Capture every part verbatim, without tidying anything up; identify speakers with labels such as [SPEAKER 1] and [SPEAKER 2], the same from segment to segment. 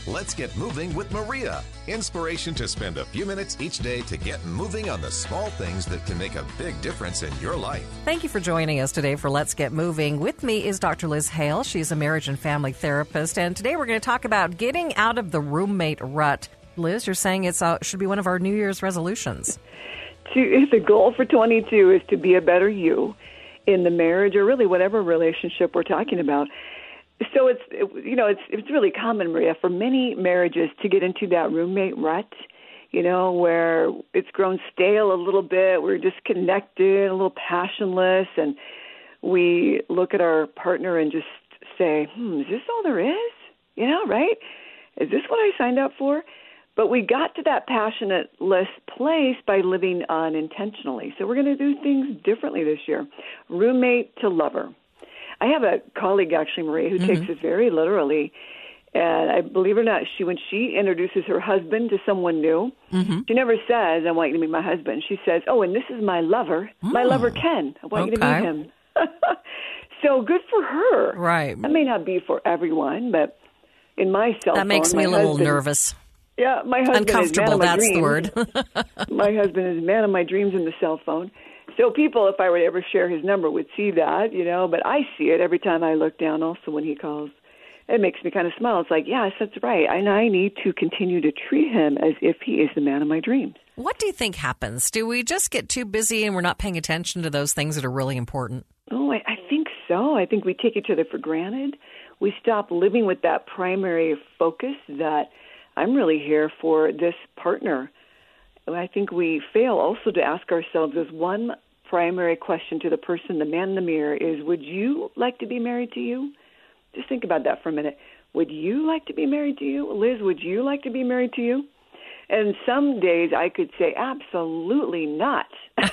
[SPEAKER 1] Let's Get Moving with Maria. Inspiration to spend a few minutes each day to get moving on the small things that can make a big difference in your life.
[SPEAKER 2] Thank you for joining us today for Let's Get Moving. With me is Doctor Liz Hale. She's a marriage and family therapist. And today we're going to talk about getting out of the roommate rut. Liz, you're saying it uh, should be one of our New Year's resolutions.
[SPEAKER 3] To, the goal for twenty-two is to be a better you in the marriage or really whatever relationship we're talking about. So it's, you know, it's it's really common, Maria, for many marriages to get into that roommate rut, you know, where it's grown stale a little bit, we're disconnected, a little passionless, and we look at our partner and just say, hmm, is this all there is? You know, right? Is this what I signed up for? But we got to that passionate-less place by living unintentionally. So we're going to do things differently this year. Roommate to lover. I have a colleague, actually, Maria, who mm-hmm. takes this very literally. And I believe it or not, she when she introduces her husband to someone new, mm-hmm. she never says, I want you to meet my husband. She says, oh, and this is my lover, mm. my lover Ken. I want okay. you to meet him. So good for her.
[SPEAKER 2] Right.
[SPEAKER 3] That may not be for everyone, but in my cell
[SPEAKER 2] That
[SPEAKER 3] phone,
[SPEAKER 2] makes me a little
[SPEAKER 3] husband,
[SPEAKER 2] nervous.
[SPEAKER 3] Yeah, my husband
[SPEAKER 2] Uncomfortable,
[SPEAKER 3] is man of my
[SPEAKER 2] that's
[SPEAKER 3] dreams.
[SPEAKER 2] the word.
[SPEAKER 3] My husband is man of my dreams in the cell phone. So people, if I were to ever share his number, would see that, you know, but I see it every time I look down also when he calls. It makes me kind of smile. It's like, yes, that's right. And I need to continue to treat him as if he is the man of my dreams.
[SPEAKER 2] What do you think happens? Do we just get too busy and we're not paying attention to those things that are really important?
[SPEAKER 3] Oh, I, I think so. I think we take each other for granted. We stop living with that primary focus that I'm really here for this partner. I think we fail also to ask ourselves as one primary question to the person, the man in the mirror, is, would you like to be married to you? Just think about that for a minute. Would you like to be married to you? Liz, would you like to be married to you? And some days I could say, absolutely not.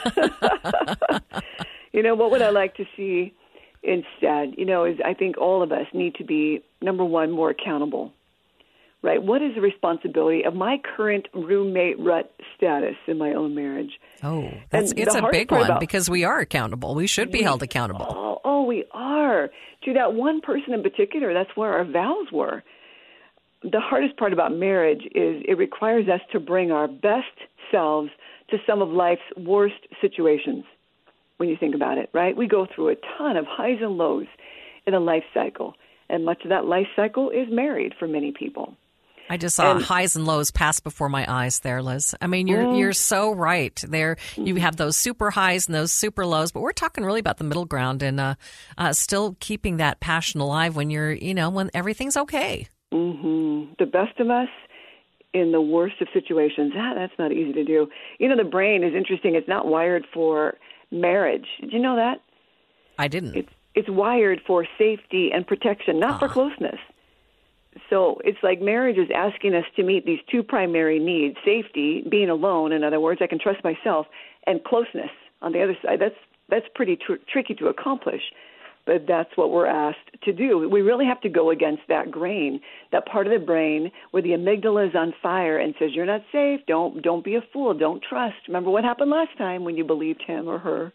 [SPEAKER 3] You know, what would I like to see instead? You know, is I think all of us need to be, number one, more accountable. Right? What is the responsibility of my current roommate rut status in my own marriage?
[SPEAKER 2] Oh, that's, it's a big one about, because we are accountable. We should be we, held accountable.
[SPEAKER 3] Oh, oh, we are. To that one person in particular, that's where our vows were. The hardest part about marriage is it requires us to bring our best selves to some of life's worst situations, when you think about it, right? We go through a ton of highs and lows in a life cycle, and much of that life cycle is married for many people.
[SPEAKER 2] I just saw
[SPEAKER 3] and,
[SPEAKER 2] highs and lows pass before my eyes there, Liz. I mean, you're mm, you're so right. There, you have those super highs and those super lows, but we're talking really about the middle ground and uh, uh, still keeping that passion alive when you're, you know, when everything's okay.
[SPEAKER 3] Mm-hmm. The best of us in the worst of situations. Ah, that's not easy to do. You know, the brain is interesting. It's not wired for marriage. Did you know that?
[SPEAKER 2] I didn't.
[SPEAKER 3] It's it's wired for safety and protection, not ah. for closeness. So it's like marriage is asking us to meet these two primary needs, safety, being alone, in other words, I can trust myself, and closeness on the other side. That's that's pretty tr- tricky to accomplish, but that's what we're asked to do. We really have to go against that grain, that part of the brain where the amygdala is on fire and says, you're not safe, don't don't be a fool, don't trust. Remember what happened last time when you believed him or her.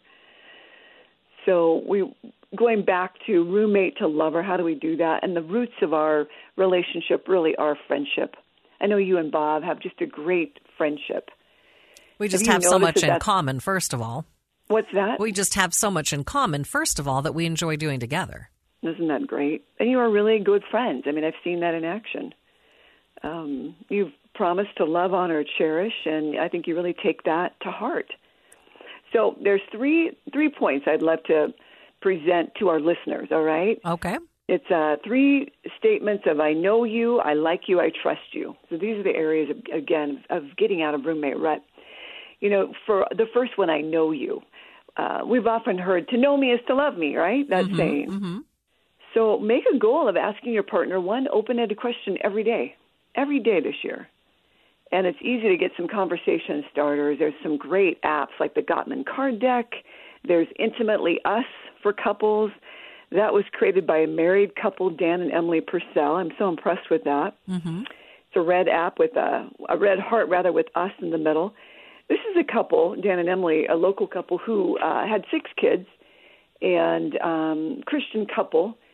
[SPEAKER 3] So we going back to roommate to lover, how do we do that? And the roots of our relationship really are friendship. I know you and Bob have just a great friendship.
[SPEAKER 2] We just have, have so much in common, first of all.
[SPEAKER 3] What's that?
[SPEAKER 2] We just have so much in common, first of all, that we enjoy doing together.
[SPEAKER 3] Isn't that great? And you are really good friends. I mean, I've seen that in action. Um, you've promised to love, honor, cherish, and I think you really take that to heart. So there's three three points I'd love to present to our listeners, all right?
[SPEAKER 2] Okay.
[SPEAKER 3] It's uh, three statements of I know you, I like you, I trust you. So these are the areas, of, again, of getting out of roommate rut. You know, for the first one, I know you. Uh, we've often heard, to know me is to love me, right? That
[SPEAKER 2] mm-hmm,
[SPEAKER 3] saying.
[SPEAKER 2] Mm-hmm.
[SPEAKER 3] So make a goal of asking your partner one open-ended question every day, every day this year. And it's easy to get some conversation starters. There's some great apps like the Gottman Card Deck. There's Intimately Us for couples. That was created by a married couple, Dan and Emily Purcell. I'm so impressed with that.
[SPEAKER 2] Mm-hmm.
[SPEAKER 3] It's a red app with a, a red heart, rather, with us in the middle. This is a couple, Dan and Emily, a local couple who uh, had six kids and um, Christian couple.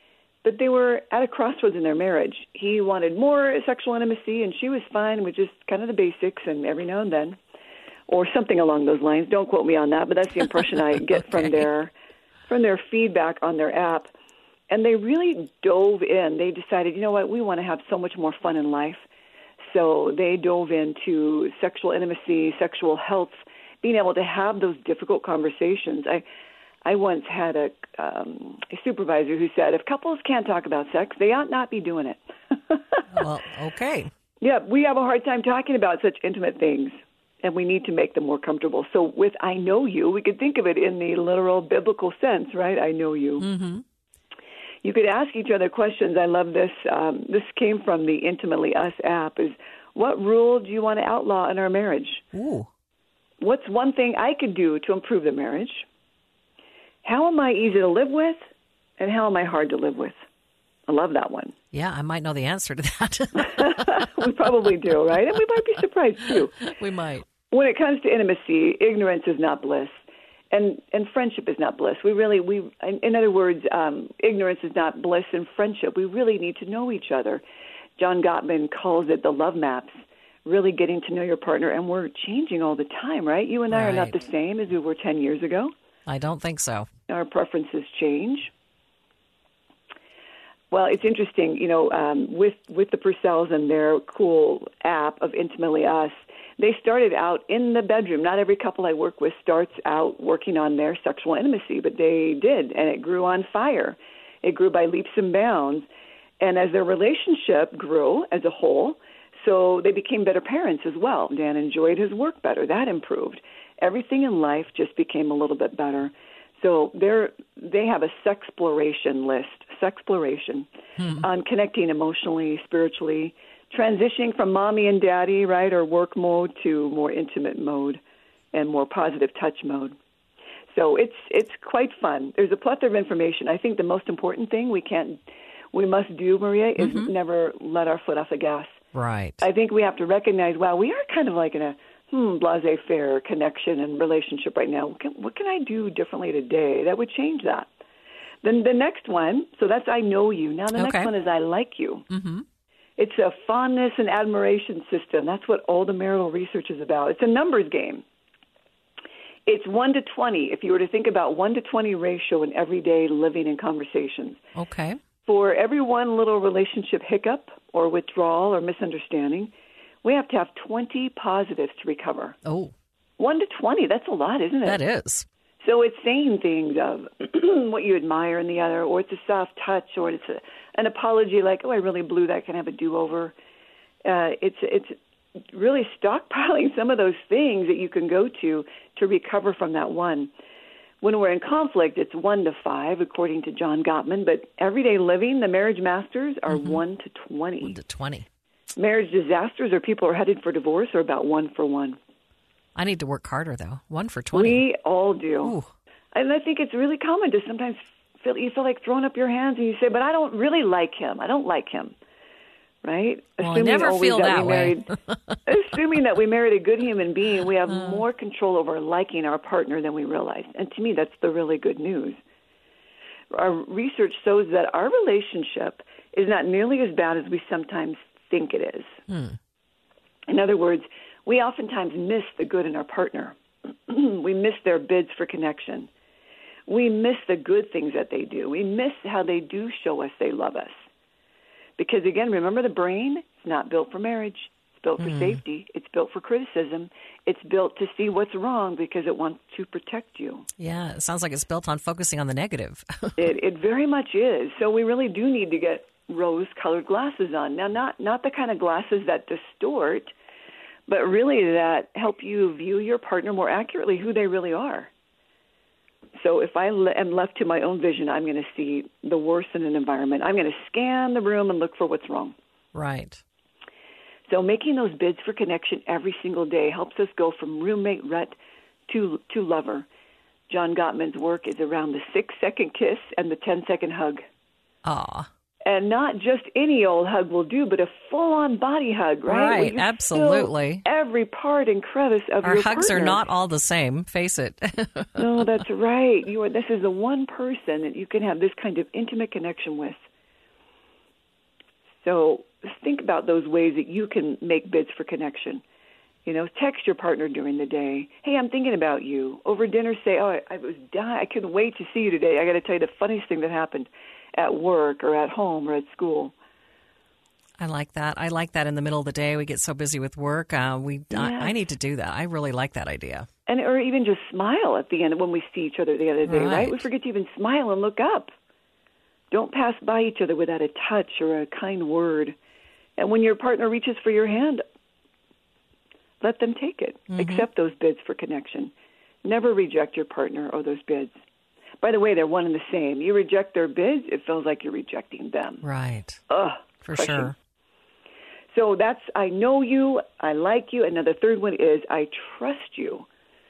[SPEAKER 3] but they were at a crossroads in their marriage. He wanted more sexual intimacy, and she was fine with just kind of the basics and every now and then, or something along those lines. Don't quote me on that, but that's the impression I get okay. from their from their feedback on their app. And they really dove in. They decided, you know what, we want to have so much more fun in life. So they dove into sexual intimacy, sexual health, being able to have those difficult conversations. I I once had a, um, a supervisor who said, if couples can't talk about sex, they ought not be doing it.
[SPEAKER 2] Well, okay.
[SPEAKER 3] Yeah, we have a hard time talking about such intimate things, and we need to make them more comfortable. So with I know you, we could think of it in the literal biblical sense, right? I know you.
[SPEAKER 2] Mm-hmm.
[SPEAKER 3] You could ask each other questions. I love this. Um, this came from the Intimately Us app, is what rule do you want to outlaw in our marriage?
[SPEAKER 2] Ooh.
[SPEAKER 3] What's one thing I could do to improve the marriage? How am I easy to live with, and how am I hard to live with? I love that one.
[SPEAKER 2] Yeah, I might know the answer to that.
[SPEAKER 3] We probably do, right? And we might be surprised, too.
[SPEAKER 2] We might.
[SPEAKER 3] When it comes to intimacy, ignorance is not bliss, and, and friendship is not bliss. We really, we, in other words, um, ignorance is not bliss in friendship. We really need to know each other. John Gottman calls it the love maps, really getting to know your partner, and we're changing all the time, right? You and I
[SPEAKER 2] right.
[SPEAKER 3] are not the same as we were ten years ago.
[SPEAKER 2] I don't think so.
[SPEAKER 3] Our preferences change. Well, it's interesting, you know, um, with, with the Purcells and their cool app of Intimately Us, they started out in the bedroom. Not every couple I work with starts out working on their sexual intimacy, but they did, and it grew on fire. It grew by leaps and bounds. And as their relationship grew as a whole, so they became better parents as well. Dan enjoyed his work better. That improved. Everything in life just became a little bit better. So they're, they have a sexploration list, sexploration, hmm. on connecting emotionally, spiritually, transitioning from mommy and daddy, right, or work mode to more intimate mode and more positive touch mode. So it's it's quite fun. There's a plethora of information. I think the most important thing we can't, we must do, Maria, is mm-hmm. never let our foot off the gas.
[SPEAKER 2] Right.
[SPEAKER 3] I think we have to recognize, wow, we are kind of like in a hmm, laissez-faire connection and relationship right now. What can, what can I do differently today that would change that? Then the next one, so that's I know you. Now the
[SPEAKER 2] okay.
[SPEAKER 3] next one is I like you.
[SPEAKER 2] Mm-hmm.
[SPEAKER 3] It's a fondness and admiration system. That's what all the marital research is about. It's a numbers game. It's one to twenty. If you were to think about one to twenty ratio in everyday living and conversations.
[SPEAKER 2] Okay. For
[SPEAKER 3] every one little relationship hiccup or withdrawal or misunderstanding, we have to have twenty positives to recover.
[SPEAKER 2] Oh.
[SPEAKER 3] one to twenty, that's a lot, isn't it?
[SPEAKER 2] That is.
[SPEAKER 3] So it's saying things of what you admire in the other, or it's a soft touch, or it's a, an apology like, oh, I really blew that, can I have a do-over? Uh, it's it's really stockpiling some of those things that you can go to to recover from that one. When we're in conflict, it's one to five, according to John Gottman, but everyday living, the marriage masters are mm-hmm. one to twenty.
[SPEAKER 2] One to twenty.
[SPEAKER 3] Marriage disasters or people are headed for divorce are about one for one.
[SPEAKER 2] I need to work harder, though. One for twenty.
[SPEAKER 3] We all do.
[SPEAKER 2] Ooh.
[SPEAKER 3] And I think it's really common to sometimes feel you feel like throwing up your hands and you say, but I don't really like him. I don't like him. Right?
[SPEAKER 2] Well,
[SPEAKER 3] assuming
[SPEAKER 2] I never feel that, that way.
[SPEAKER 3] Married, assuming that we married a good human being, we have uh. more control over liking our partner than we realize. And to me, that's the really good news. Our research shows that our relationship is not nearly as bad as we sometimes think it is.
[SPEAKER 2] Hmm.
[SPEAKER 3] In other words, we oftentimes miss the good in our partner. We miss their bids for connection. We miss the good things that they do. We miss how they do show us they love us. Because, again, remember the brain? It's not built for marriage. It's built for mm. safety. It's built for criticism. It's built to see what's wrong because it wants to protect you.
[SPEAKER 2] Yeah, it sounds like it's built on focusing on the negative.
[SPEAKER 3] it, it very much is. So we really do need to get rose-colored glasses on. Now, not, not the kind of glasses that distort, but really that help you view your partner more accurately, who they really are. So if I le- am left to my own vision, I'm going to see the worst in an environment. I'm going to scan the room and look for what's wrong.
[SPEAKER 2] Right.
[SPEAKER 3] So making those bids for connection every single day helps us go from roommate rut to to lover. John Gottman's work is around the six-second kiss and the ten-second hug.
[SPEAKER 2] Aw.
[SPEAKER 3] And not just any old hug will do, but a full-on body hug, right?
[SPEAKER 2] Right, absolutely.
[SPEAKER 3] Every part and crevice of
[SPEAKER 2] Our
[SPEAKER 3] your
[SPEAKER 2] hugs
[SPEAKER 3] partner.
[SPEAKER 2] are not all the same, face it.
[SPEAKER 3] No, that's right. You are. This is the one person that you can have this kind of intimate connection with. So think about those ways that you can make bids for connection. You know, text your partner during the day. Hey, I'm thinking about you. Over dinner, say, oh, I, I was dying. I couldn't wait to see you today. I got to tell you the funniest thing that happened at work or at home or at school.
[SPEAKER 2] I like that. I like that in the middle of the day. We get so busy with work. Uh, we
[SPEAKER 3] Yes.
[SPEAKER 2] I, I need to do that. I really like that idea.
[SPEAKER 3] And or even just smile at the end when we see each other the other day, right?
[SPEAKER 2] Right.
[SPEAKER 3] We forget to even smile and look up. Don't pass by each other without a touch or a kind word. And when your partner reaches for your hand, let them take it.
[SPEAKER 2] Mm-hmm.
[SPEAKER 3] Accept those bids for connection. Never reject your partner or those bids. By the way, they're one and the same. You reject their bids, it feels like you're rejecting them.
[SPEAKER 2] Right.
[SPEAKER 3] Ugh,
[SPEAKER 2] For
[SPEAKER 3] crushing.
[SPEAKER 2] sure.
[SPEAKER 3] So that's, I know you, I like you. And then the third one is, I trust you.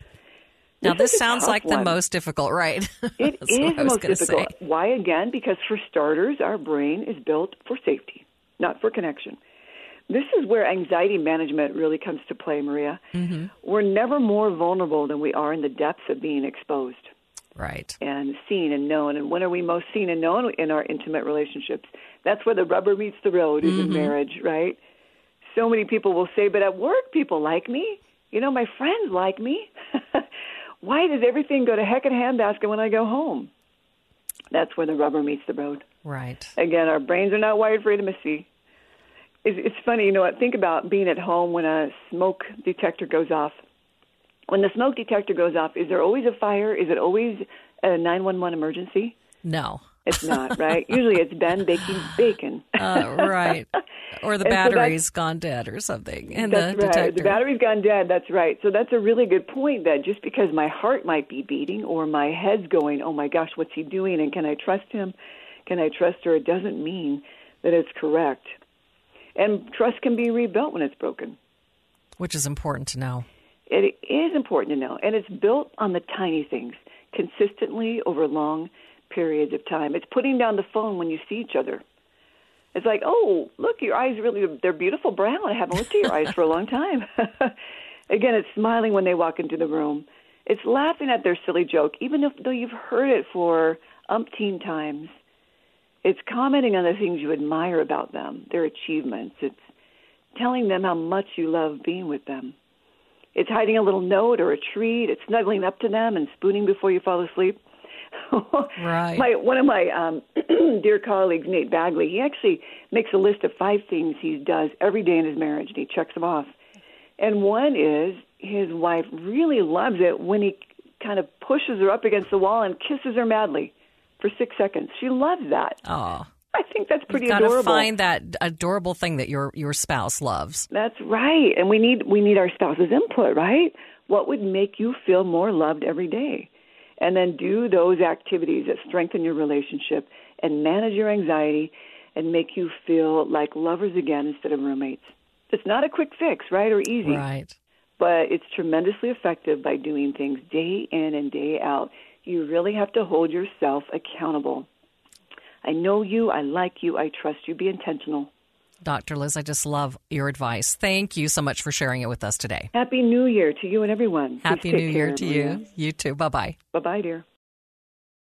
[SPEAKER 2] Now, this
[SPEAKER 3] is a
[SPEAKER 2] sounds
[SPEAKER 3] tough
[SPEAKER 2] like the
[SPEAKER 3] one.
[SPEAKER 2] most difficult, right?
[SPEAKER 3] It
[SPEAKER 2] That's
[SPEAKER 3] is
[SPEAKER 2] what I
[SPEAKER 3] the
[SPEAKER 2] was
[SPEAKER 3] most
[SPEAKER 2] gonna
[SPEAKER 3] difficult.
[SPEAKER 2] say.
[SPEAKER 3] Why, again? Because for starters, our brain is built for safety, not for connection. This is where anxiety management really comes to play, Maria.
[SPEAKER 2] Mm-hmm.
[SPEAKER 3] We're never more vulnerable than we are in the depths of being exposed
[SPEAKER 2] Right.
[SPEAKER 3] and seen and known. And when are we most seen and known? In our intimate relationships. That's where the rubber meets the road, is
[SPEAKER 2] Mm-hmm.
[SPEAKER 3] in marriage, right? So many people will say, but at work, people like me. You know, my friends like me. Why does everything go to heck in a handbasket when I go home? That's where the rubber meets the road.
[SPEAKER 2] Right.
[SPEAKER 3] Again, our brains are not wired for intimacy. It's, it's funny, you know what? Think about being at home when a smoke detector goes off. When the smoke detector goes off, is there always a fire? Is it always a nine one one emergency?
[SPEAKER 2] No.
[SPEAKER 3] It's not, right? Usually it's Ben baking bacon.
[SPEAKER 2] Uh, right. Or the
[SPEAKER 3] And so that's-
[SPEAKER 2] battery's gone dead or something. And
[SPEAKER 3] That's
[SPEAKER 2] the
[SPEAKER 3] right.
[SPEAKER 2] detector.
[SPEAKER 3] The battery's gone dead. That's right. So that's a really good point, that just because my heart might be beating or my head's going, oh, my gosh, what's he doing? And can I trust him? Can I trust her? It doesn't mean that it's correct. And trust can be rebuilt when it's broken.
[SPEAKER 2] Which is important to know.
[SPEAKER 3] It is important to know. And it's built on the tiny things, consistently over long periods of time. It's putting down the phone when you see each other. It's like, oh, look, your eyes really, they're beautiful brown. I haven't looked at your eyes for a long time. Again, it's smiling when they walk into the room. It's laughing at their silly joke, even if, though you've heard it for umpteen times. It's commenting on the things you admire about them, their achievements. It's telling them how much you love being with them. It's hiding a little note or a treat. It's snuggling up to them and spooning before you fall asleep.
[SPEAKER 2] Right.
[SPEAKER 3] My, one of my um, dear colleagues, Nate Bagley, he actually makes a list of five things he does every day in his marriage, and he checks them off. And one is his wife really loves it when he kind of pushes her up against the wall and kisses her madly for six seconds. She loves that.
[SPEAKER 2] Oh.
[SPEAKER 3] I think that's pretty
[SPEAKER 2] You've got to
[SPEAKER 3] adorable.
[SPEAKER 2] find that adorable thing that your your spouse loves.
[SPEAKER 3] That's right. And we need we need our spouse's input, right? What would make you feel more loved every day? And then do those activities that strengthen your relationship and manage your anxiety and make you feel like lovers again instead of roommates. It's not a quick fix, right, or easy.
[SPEAKER 2] Right.
[SPEAKER 3] But it's tremendously effective by doing things day in and day out. You really have to hold yourself accountable. I know you, I like you, I trust you. Be intentional.
[SPEAKER 2] Doctor Liz, I just love your advice. Thank you so much for sharing it with us today.
[SPEAKER 3] Happy New Year to you and everyone. Please
[SPEAKER 2] Happy
[SPEAKER 3] take
[SPEAKER 2] New Year
[SPEAKER 3] care,
[SPEAKER 2] to
[SPEAKER 3] Maria.
[SPEAKER 2] you. You too. Bye-bye.
[SPEAKER 3] Bye-bye, dear.